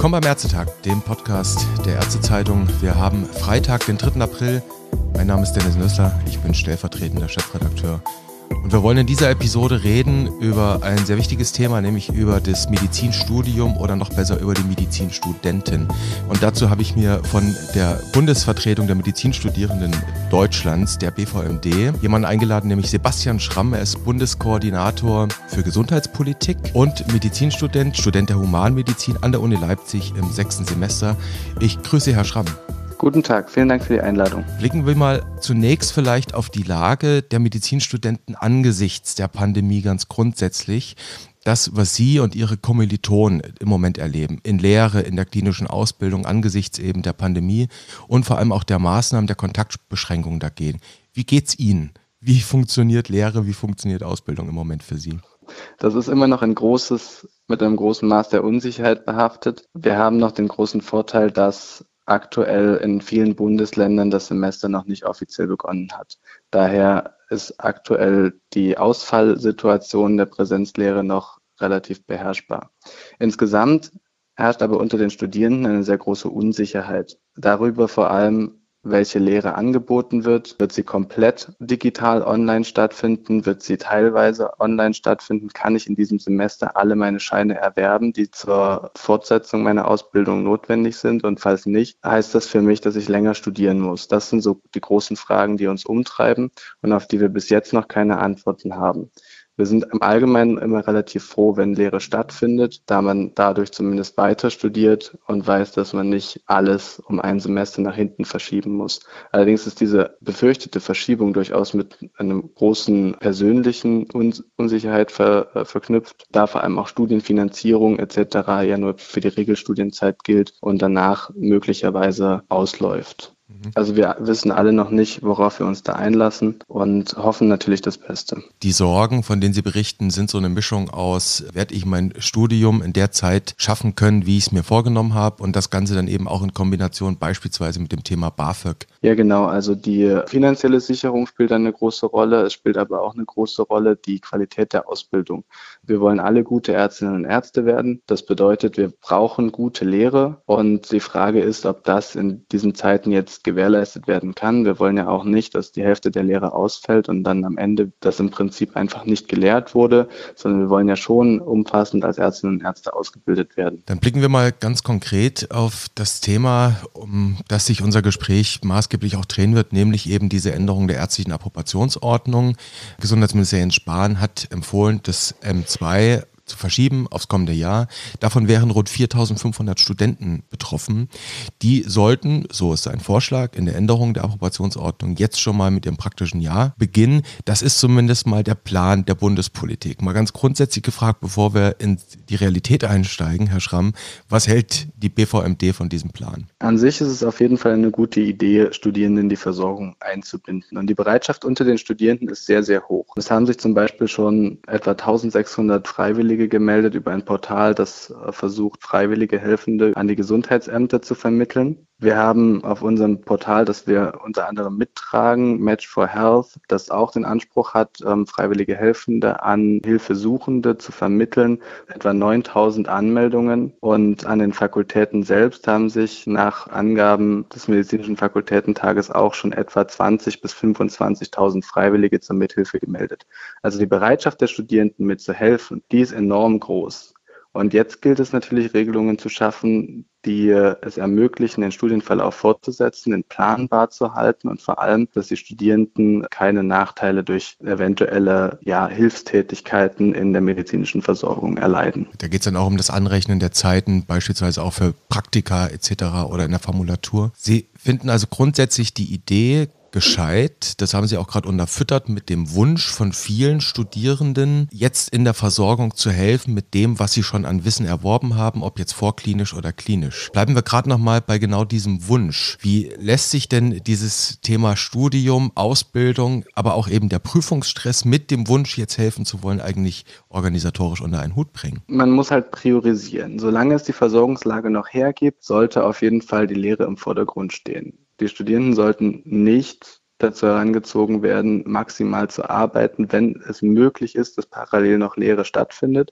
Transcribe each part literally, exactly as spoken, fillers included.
Willkommen beim Ärztetag, dem Podcast der Ärztezeitung. Wir haben Freitag, den dritten April. Mein Name ist Dennis Nössler, ich bin stellvertretender Chefredakteur. Und wir wollen in dieser Episode reden über ein sehr wichtiges Thema, nämlich über das Medizinstudium oder noch besser über die Medizinstudentin. Und dazu habe ich mir von der Bundesvertretung der Medizinstudierenden Deutschlands, der B V M D, jemanden eingeladen, nämlich Sebastian Schramm. Er ist Bundeskoordinator für Gesundheitspolitik und Medizinstudent, Student der Humanmedizin an der Uni Leipzig im sechsten Semester. Ich grüße Herr Schramm. Guten Tag, vielen Dank für die Einladung. Blicken wir mal zunächst vielleicht auf die Lage der Medizinstudenten angesichts der Pandemie ganz grundsätzlich. Das, was Sie und Ihre Kommilitonen im Moment erleben, in Lehre, in der klinischen Ausbildung angesichts eben der Pandemie und vor allem auch der Maßnahmen der Kontaktbeschränkungen dagegen. Wie geht's Ihnen? Wie funktioniert Lehre, wie funktioniert Ausbildung im Moment für Sie? Das ist immer noch ein großes, mit einem großen Maß der Unsicherheit behaftet. Wir haben noch den großen Vorteil, dass aktuell in vielen Bundesländern das Semester noch nicht offiziell begonnen hat. Daher ist aktuell die Ausfallsituation der Präsenzlehre noch relativ beherrschbar. Insgesamt herrscht aber unter den Studierenden eine sehr große Unsicherheit. Darüber vor allem, welche Lehre angeboten wird. Wird sie komplett digital online stattfinden? Wird sie teilweise online stattfinden? Kann ich in diesem Semester alle meine Scheine erwerben, die zur Fortsetzung meiner Ausbildung notwendig sind? Und falls nicht, heißt das für mich, dass ich länger studieren muss? Das sind so die großen Fragen, die uns umtreiben und auf die wir bis jetzt noch keine Antworten haben. Wir sind im Allgemeinen immer relativ froh, wenn Lehre stattfindet, da man dadurch zumindest weiter studiert und weiß, dass man nicht alles um ein Semester nach hinten verschieben muss. Allerdings ist diese befürchtete Verschiebung durchaus mit einer großen persönlichen Un- Unsicherheit ver- äh, verknüpft, da vor allem auch Studienfinanzierung et cetera ja nur für die Regelstudienzeit gilt und danach möglicherweise ausläuft. Also wir wissen alle noch nicht, worauf wir uns da einlassen und hoffen natürlich das Beste. Die Sorgen, von denen Sie berichten, sind so eine Mischung aus, werde ich mein Studium in der Zeit schaffen können, wie ich es mir vorgenommen habe, und das Ganze dann eben auch in Kombination beispielsweise mit dem Thema BAföG. Ja genau, also die finanzielle Sicherung spielt eine große Rolle, es spielt aber auch eine große Rolle die Qualität der Ausbildung. Wir wollen alle gute Ärztinnen und Ärzte werden, das bedeutet, wir brauchen gute Lehre und die Frage ist, ob das in diesen Zeiten jetzt gewährleistet werden kann. Wir wollen ja auch nicht, dass die Hälfte der Lehre ausfällt und dann am Ende das im Prinzip einfach nicht gelehrt wurde, sondern wir wollen ja schon umfassend als Ärztinnen und Ärzte ausgebildet werden. Dann blicken wir mal ganz konkret auf das Thema, um das sich unser Gespräch maßgeblich auch drehen wird, nämlich eben diese Änderung der ärztlichen Approbationsordnung. Gesundheitsminister Jens Spahn hat empfohlen, das M zwei zu verschieben aufs kommende Jahr. Davon wären rund viertausendfünfhundert Studenten betroffen. Die sollten, so ist sein Vorschlag, in der Änderung der Approbationsordnung jetzt schon mal mit ihrem praktischen Jahr beginnen. Das ist zumindest mal der Plan der Bundespolitik. Mal ganz grundsätzlich gefragt, bevor wir in die Realität einsteigen, Herr Schramm, was hält die B V M D von diesem Plan? An sich ist es auf jeden Fall eine gute Idee, Studierende in die Versorgung einzubinden. Und die Bereitschaft unter den Studierenden ist sehr, sehr hoch. Es haben sich zum Beispiel schon etwa eintausendsechshundert Freiwillige gemeldet über ein Portal, das versucht, freiwillige Helfende an die Gesundheitsämter zu vermitteln. Wir haben auf unserem Portal, das wir unter anderem mittragen, Match for Health, das auch den Anspruch hat, freiwillige Helfende an Hilfesuchende zu vermitteln, etwa neuntausend Anmeldungen. Und an den Fakultäten selbst haben sich nach Angaben des Medizinischen Fakultätentages auch schon etwa zwanzigtausend bis fünfundzwanzigtausend Freiwillige zur Mithilfe gemeldet. Also die Bereitschaft der Studierenden mitzuhelfen, die ist enorm groß. Und jetzt gilt es natürlich, Regelungen zu schaffen, die es ermöglichen, den Studienverlauf fortzusetzen, den planbar zu halten und vor allem, dass die Studierenden keine Nachteile durch eventuelle ja, Hilfstätigkeiten in der medizinischen Versorgung erleiden. Da geht es dann auch um das Anrechnen der Zeiten, beispielsweise auch für Praktika et cetera oder in der Formulatur. Sie finden also grundsätzlich die Idee gescheit. Das haben Sie auch gerade unterfüttert mit dem Wunsch von vielen Studierenden, jetzt in der Versorgung zu helfen mit dem, was sie schon an Wissen erworben haben, ob jetzt vorklinisch oder klinisch. Bleiben wir gerade nochmal bei genau diesem Wunsch. Wie lässt sich denn dieses Thema Studium, Ausbildung, aber auch eben der Prüfungsstress mit dem Wunsch, jetzt helfen zu wollen, eigentlich organisatorisch unter einen Hut bringen? Man muss halt priorisieren. Solange es die Versorgungslage noch hergibt, sollte auf jeden Fall die Lehre im Vordergrund stehen. Die Studierenden sollten nicht dazu herangezogen werden, maximal zu arbeiten, wenn es möglich ist, dass parallel noch Lehre stattfindet.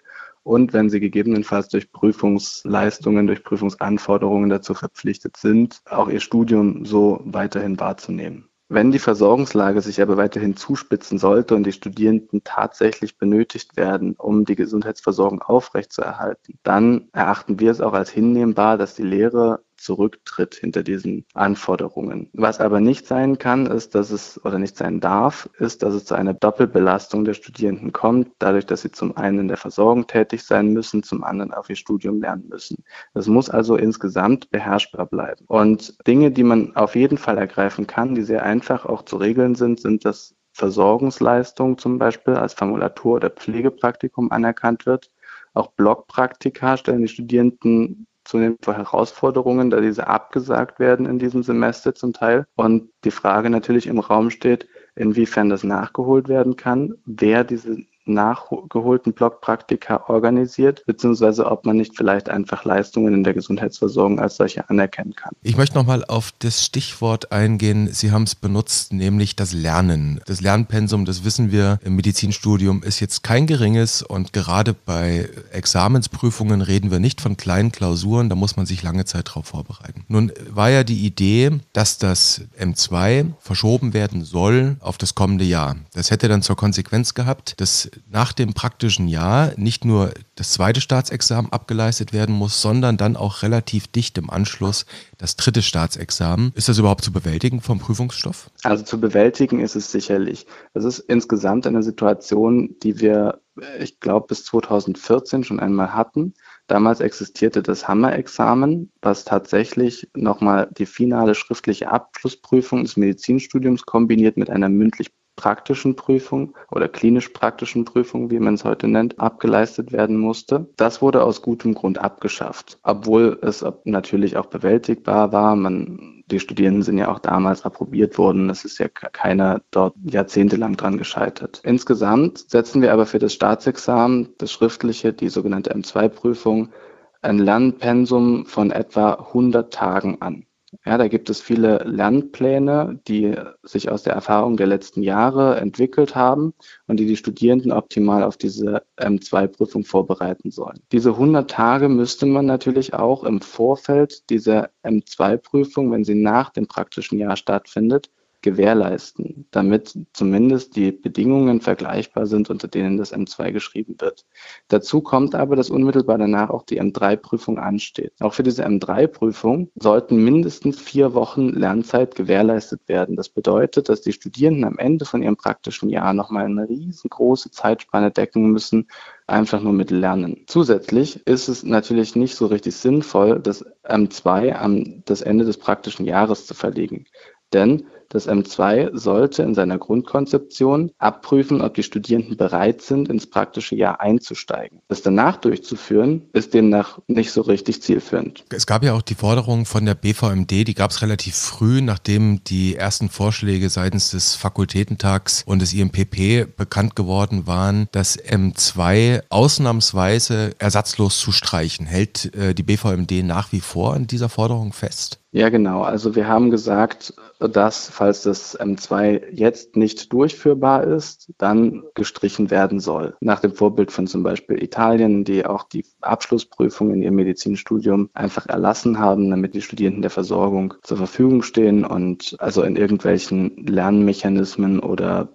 und wenn sie gegebenenfalls durch Prüfungsleistungen, durch Prüfungsanforderungen dazu verpflichtet sind, auch ihr Studium so weiterhin wahrzunehmen. Wenn die Versorgungslage sich aber weiterhin zuspitzen sollte und die Studierenden tatsächlich benötigt werden, um die Gesundheitsversorgung aufrechtzuerhalten, dann erachten wir es auch als hinnehmbar, dass die Lehre zurücktritt hinter diesen Anforderungen. Was aber nicht sein kann, ist, dass es oder nicht sein darf, ist, dass es zu einer Doppelbelastung der Studierenden kommt, dadurch, dass sie zum einen in der Versorgung tätig sein müssen, zum anderen auf ihr Studium lernen müssen. Das muss also insgesamt beherrschbar bleiben. Und Dinge, die man auf jeden Fall ergreifen kann, die sehr einfach auch zu regeln sind, sind, dass Versorgungsleistung zum Beispiel als Formulatur oder Pflegepraktikum anerkannt wird. Auch Blockpraktika stellen die Studierenden zunehmend vor Herausforderungen, da diese abgesagt werden in diesem Semester zum Teil. Und die Frage natürlich im Raum steht, inwiefern das nachgeholt werden kann, wer diese nachgeholten Blockpraktika organisiert, beziehungsweise ob man nicht vielleicht einfach Leistungen in der Gesundheitsversorgung als solche anerkennen kann. Ich möchte nochmal auf das Stichwort eingehen, Sie haben es benutzt, nämlich das Lernen. Das Lernpensum, das wissen wir im Medizinstudium, ist jetzt kein geringes und gerade bei Examensprüfungen reden wir nicht von kleinen Klausuren, da muss man sich lange Zeit darauf vorbereiten. Nun war ja die Idee, dass das M zwei verschoben werden soll auf das kommende Jahr. Das hätte dann zur Konsequenz gehabt, dass nach dem praktischen Jahr nicht nur das zweite Staatsexamen abgeleistet werden muss, sondern dann auch relativ dicht im Anschluss das dritte Staatsexamen. Ist das überhaupt zu bewältigen vom Prüfungsstoff? Also zu bewältigen ist es sicherlich. Das ist insgesamt eine Situation, die wir, ich glaube, bis zweitausendvierzehn schon einmal hatten. Damals existierte das Hammer-Examen, was tatsächlich nochmal die finale schriftliche Abschlussprüfung des Medizinstudiums kombiniert mit einer mündlich praktischen Prüfung oder klinisch-praktischen Prüfung, wie man es heute nennt, abgeleistet werden musste. Das wurde aus gutem Grund abgeschafft, obwohl es natürlich auch bewältigbar war. Man, die Studierenden sind ja auch damals approbiert worden. Es ist ja keiner dort jahrzehntelang dran gescheitert. Insgesamt setzen wir aber für das Staatsexamen, das schriftliche, die sogenannte M zwei Prüfung, ein Lernpensum von etwa hundert Tagen an. Ja, da gibt es viele Lernpläne, die sich aus der Erfahrung der letzten Jahre entwickelt haben und die die Studierenden optimal auf diese M zwei Prüfung vorbereiten sollen. Diese hundert Tage müsste man natürlich auch im Vorfeld dieser M zwei Prüfung, wenn sie nach dem praktischen Jahr stattfindet, gewährleisten, damit zumindest die Bedingungen vergleichbar sind, unter denen das M zwei geschrieben wird. Dazu kommt aber, dass unmittelbar danach auch die M drei Prüfung ansteht. Auch für diese M drei Prüfung sollten mindestens vier Wochen Lernzeit gewährleistet werden. Das bedeutet, dass die Studierenden am Ende von ihrem praktischen Jahr nochmal eine riesengroße Zeitspanne decken müssen, einfach nur mit Lernen. Zusätzlich ist es natürlich nicht so richtig sinnvoll, das M zwei an das Ende des praktischen Jahres zu verlegen. Denn das M zwei sollte in seiner Grundkonzeption abprüfen, ob die Studierenden bereit sind, ins praktische Jahr einzusteigen. Das danach durchzuführen, ist demnach nicht so richtig zielführend. Es gab ja auch die Forderung von der B V M D, die gab es relativ früh, nachdem die ersten Vorschläge seitens des Fakultätentags und des I M P P bekannt geworden waren, das M zwei ausnahmsweise ersatzlos zu streichen. Hält äh, die B V M D nach wie vor an dieser Forderung fest? Ja, genau. Also wir haben gesagt, dass, falls das M zwei jetzt nicht durchführbar ist, dann gestrichen werden soll. Nach dem Vorbild von zum Beispiel Italien, die auch die Abschlussprüfung in ihrem Medizinstudium einfach erlassen haben, damit die Studierenden der Versorgung zur Verfügung stehen und also in irgendwelchen Lernmechanismen oder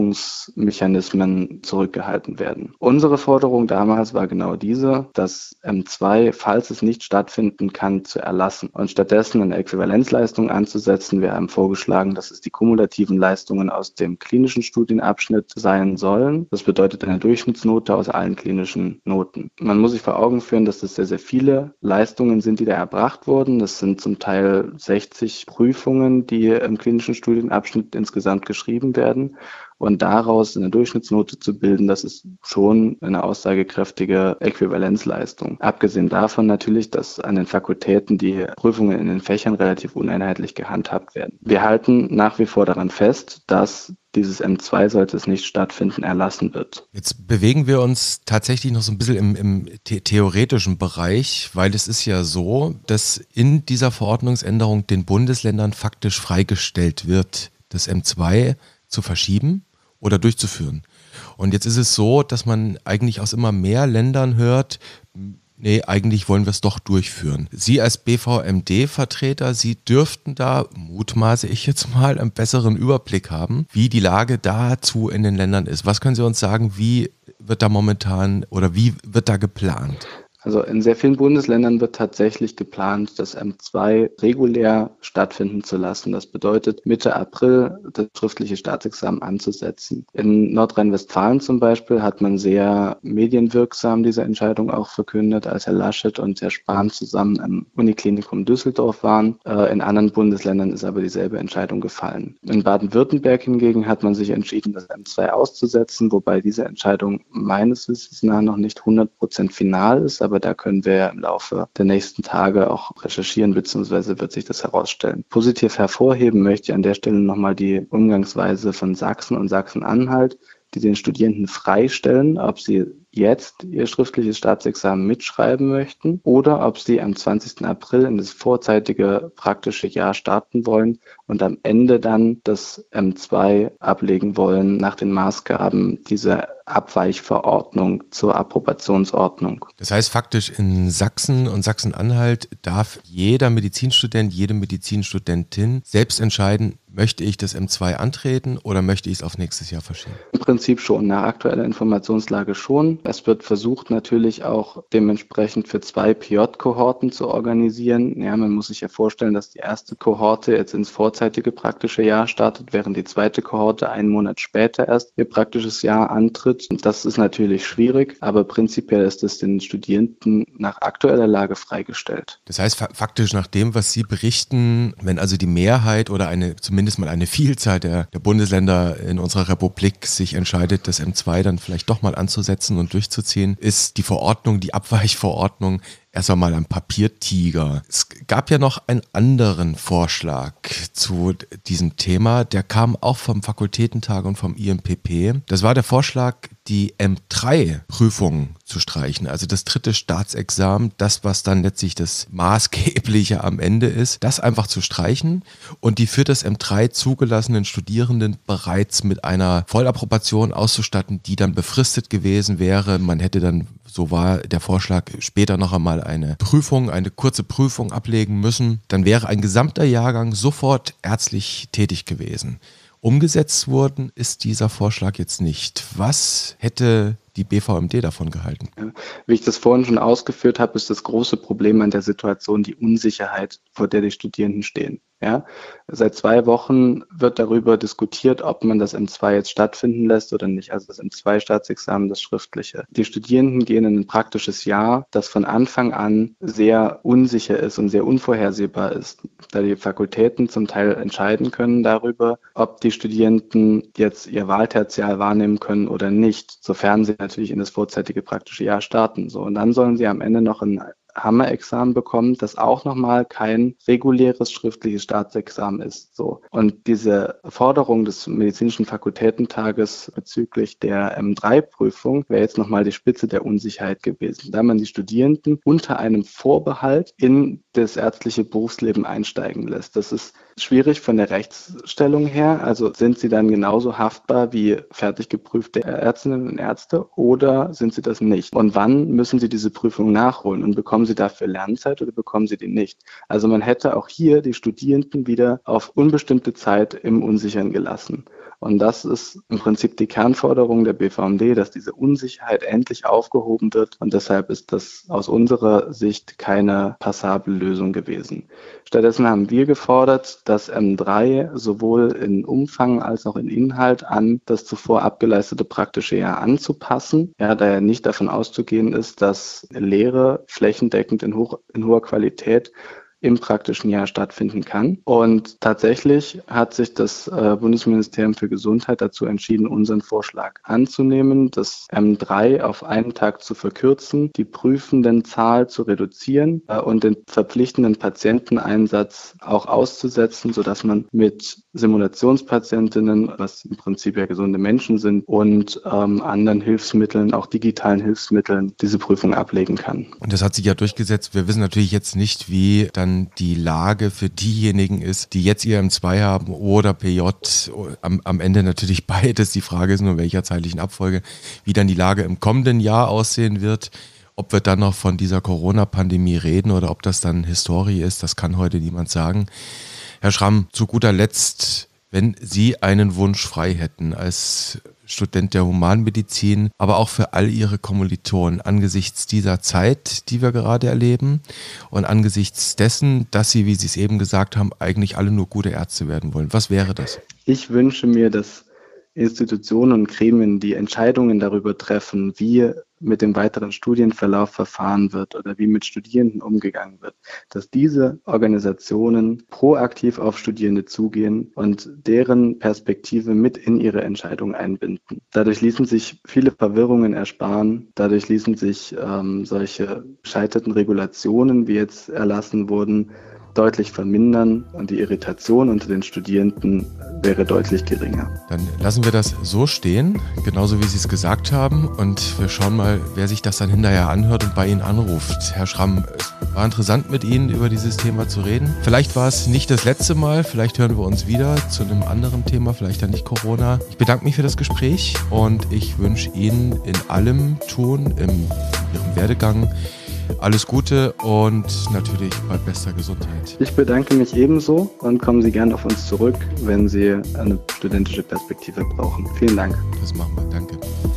Prüfungsmechanismen zurückgehalten werden. Unsere Forderung damals war genau diese, das M zwei, falls es nicht stattfinden kann, zu erlassen und stattdessen eine Äquivalenzleistung anzusetzen. Wir haben vorgeschlagen, dass es die kumulativen Leistungen aus dem klinischen Studienabschnitt sein sollen. Das bedeutet eine Durchschnittsnote aus allen klinischen Noten. Man muss sich vor Augen führen, dass das sehr, sehr viele Leistungen sind, die da erbracht wurden. Das sind zum Teil sechzig Prüfungen, die im klinischen Studienabschnitt insgesamt geschrieben werden. Und daraus eine Durchschnittsnote zu bilden, das ist schon eine aussagekräftige Äquivalenzleistung. Abgesehen davon natürlich, dass an den Fakultäten die Prüfungen in den Fächern relativ uneinheitlich gehandhabt werden. Wir halten nach wie vor daran fest, dass dieses M zwei, sollte es nicht stattfinden, erlassen wird. Jetzt bewegen wir uns tatsächlich noch so ein bisschen im, im the- theoretischen Bereich, weil es ist ja so, dass in dieser Verordnungsänderung den Bundesländern faktisch freigestellt wird, das M zwei zu verschieben oder durchzuführen. Und jetzt ist es so, dass man eigentlich aus immer mehr Ländern hört, nee, eigentlich wollen wir es doch durchführen. Sie als B V M D-Vertreter, Sie dürften da, mutmaße ich jetzt mal, einen besseren Überblick haben, wie die Lage dazu in den Ländern ist. Was können Sie uns sagen, wie wird da momentan oder wie wird da geplant? Also in sehr vielen Bundesländern wird tatsächlich geplant, das M zwei regulär stattfinden zu lassen. Das bedeutet, Mitte April das schriftliche Staatsexamen anzusetzen. In Nordrhein-Westfalen zum Beispiel hat man sehr medienwirksam diese Entscheidung auch verkündet, als Herr Laschet und Herr Spahn zusammen im Uniklinikum Düsseldorf waren. In anderen Bundesländern ist aber dieselbe Entscheidung gefallen. In Baden-Württemberg hingegen hat man sich entschieden, das M zwei auszusetzen, wobei diese Entscheidung meines Wissens nach noch nicht hundert Prozent final ist, aber da können wir ja im Laufe der nächsten Tage auch recherchieren, beziehungsweise wird sich das herausstellen. Positiv hervorheben möchte ich an der Stelle nochmal die Umgangsweise von Sachsen und Sachsen-Anhalt, die den Studierenden freistellen, ob sie jetzt ihr schriftliches Staatsexamen mitschreiben möchten oder ob sie am zwanzigsten April in das vorzeitige praktische Jahr starten wollen und am Ende dann das M zwei ablegen wollen nach den Maßgaben dieser Abweichverordnung zur Approbationsordnung. Das heißt faktisch in Sachsen und Sachsen-Anhalt darf jeder Medizinstudent, jede Medizinstudentin selbst entscheiden, möchte ich das M zwei antreten oder möchte ich es auf nächstes Jahr verschieben? Im Prinzip schon, nach aktueller Informationslage schon. Es wird versucht natürlich auch dementsprechend für zwei P J-Kohorten zu organisieren. Ja, man muss sich ja vorstellen, dass die erste Kohorte jetzt ins vorzeitige praktische Jahr startet, während die zweite Kohorte einen Monat später erst ihr praktisches Jahr antritt. Und das ist natürlich schwierig, aber prinzipiell ist es den Studierenden nach aktueller Lage freigestellt. Das heißt fa- faktisch nach dem, was Sie berichten, wenn also die Mehrheit oder eine zumindest mal eine Vielzahl der, der Bundesländer in unserer Republik sich entscheidet, das M zwei dann vielleicht doch mal anzusetzen und durchzuziehen, ist die Verordnung, die Abweichverordnung erst einmal ein Papiertiger. Es gab ja noch einen anderen Vorschlag zu diesem Thema, der kam auch vom Fakultätentag und vom I M P P. Das war der Vorschlag, die M drei Prüfung zu streichen, also das dritte Staatsexamen, das, was dann letztlich das Maßgebliche am Ende ist, das einfach zu streichen und die für das M drei zugelassenen Studierenden bereits mit einer Vollapprobation auszustatten, die dann befristet gewesen wäre. Man hätte dann, so war der Vorschlag, später noch einmal eine Prüfung, eine kurze Prüfung ablegen müssen. Dann wäre ein gesamter Jahrgang sofort ärztlich tätig gewesen. Umgesetzt worden ist dieser Vorschlag jetzt nicht. Was hätte die B V M D davon gehalten? Ja, wie ich das vorhin schon ausgeführt habe, ist das große Problem an der Situation die Unsicherheit, vor der die Studierenden stehen. Ja, seit zwei Wochen wird darüber diskutiert, ob man das M zwei jetzt stattfinden lässt oder nicht, also das M zwei Staatsexamen, das schriftliche. Die Studierenden gehen in ein praktisches Jahr, das von Anfang an sehr unsicher ist und sehr unvorhersehbar ist, da die Fakultäten zum Teil entscheiden können darüber, ob die Studierenden jetzt ihr Wahltertial wahrnehmen können oder nicht, sofern sie natürlich in das vorzeitige praktische Jahr starten. So, und dann sollen sie am Ende noch ein Hammerexamen bekommen, das auch nochmal kein reguläres schriftliches Staatsexamen ist. So. Und diese Forderung des medizinischen Fakultätentages bezüglich der M drei Prüfung wäre jetzt nochmal die Spitze der Unsicherheit gewesen, da man die Studierenden unter einem Vorbehalt in das ärztliche Berufsleben einsteigen lässt. Das ist schwierig von der Rechtsstellung her. Also sind sie dann genauso haftbar wie fertig geprüfte Ärztinnen und Ärzte oder sind sie das nicht? Und wann müssen sie diese Prüfung nachholen und bekommen sie dafür Lernzeit oder bekommen sie die nicht? Also man hätte auch hier die Studierenden wieder auf unbestimmte Zeit im Unsichern gelassen. Und das ist im Prinzip die Kernforderung der B V M D, dass diese Unsicherheit endlich aufgehoben wird. Und deshalb ist das aus unserer Sicht keine passable Lösung gewesen. Stattdessen haben wir gefordert, das M drei sowohl in Umfang als auch in Inhalt an das zuvor abgeleistete praktische Jahr anzupassen. Ja, da ja nicht davon auszugehen ist, dass Lehre flächendeckend in, hoch, in hoher Qualität im praktischen Jahr stattfinden kann. Und tatsächlich hat sich das äh, Bundesministerium für Gesundheit dazu entschieden, unseren Vorschlag anzunehmen, das M drei auf einen Tag zu verkürzen, die Prüfendenzahl zu reduzieren äh, und den verpflichtenden Patienteneinsatz auch auszusetzen, sodass man mit Simulationspatientinnen, was im Prinzip ja gesunde Menschen sind, und ähm, anderen Hilfsmitteln, auch digitalen Hilfsmitteln, diese Prüfung ablegen kann. Und das hat sich ja durchgesetzt. Wir wissen natürlich jetzt nicht, wie dann dann die Lage für diejenigen ist, die jetzt ihr M zwei haben oder P J, am, am Ende natürlich beides. Die Frage ist nur, in welcher zeitlichen Abfolge, wie dann die Lage im kommenden Jahr aussehen wird. Ob wir dann noch von dieser Corona-Pandemie reden oder ob das dann Historie ist, das kann heute niemand sagen. Herr Schramm, zu guter Letzt, wenn Sie einen Wunsch frei hätten als Student der Humanmedizin, aber auch für all Ihre Kommilitonen angesichts dieser Zeit, die wir gerade erleben und angesichts dessen, dass Sie, wie Sie es eben gesagt haben, eigentlich alle nur gute Ärzte werden wollen. Was wäre das? Ich wünsche mir, dass Institutionen und Gremien, die Entscheidungen darüber treffen, wie mit dem weiteren Studienverlauf verfahren wird oder wie mit Studierenden umgegangen wird, dass diese Organisationen proaktiv auf Studierende zugehen und deren Perspektive mit in ihre Entscheidung einbinden. Dadurch ließen sich viele Verwirrungen ersparen, dadurch ließen sich ähm, solche gescheiterten Regulationen, wie jetzt erlassen wurden, deutlich vermindern und die Irritation unter den Studierenden wäre deutlich geringer. Dann lassen wir das so stehen, genauso wie Sie es gesagt haben, und wir schauen mal, wer sich das dann hinterher anhört und bei Ihnen anruft. Herr Schramm, es war interessant mit Ihnen über dieses Thema zu reden. Vielleicht war es nicht das letzte Mal, vielleicht hören wir uns wieder zu einem anderen Thema, vielleicht dann nicht Corona. Ich bedanke mich für das Gespräch und ich wünsche Ihnen in allem Tun, in Ihrem Werdegang, alles Gute und natürlich bei bester Gesundheit. Ich bedanke mich ebenso und kommen Sie gerne auf uns zurück, wenn Sie eine studentische Perspektive brauchen. Vielen Dank. Das machen wir. Danke.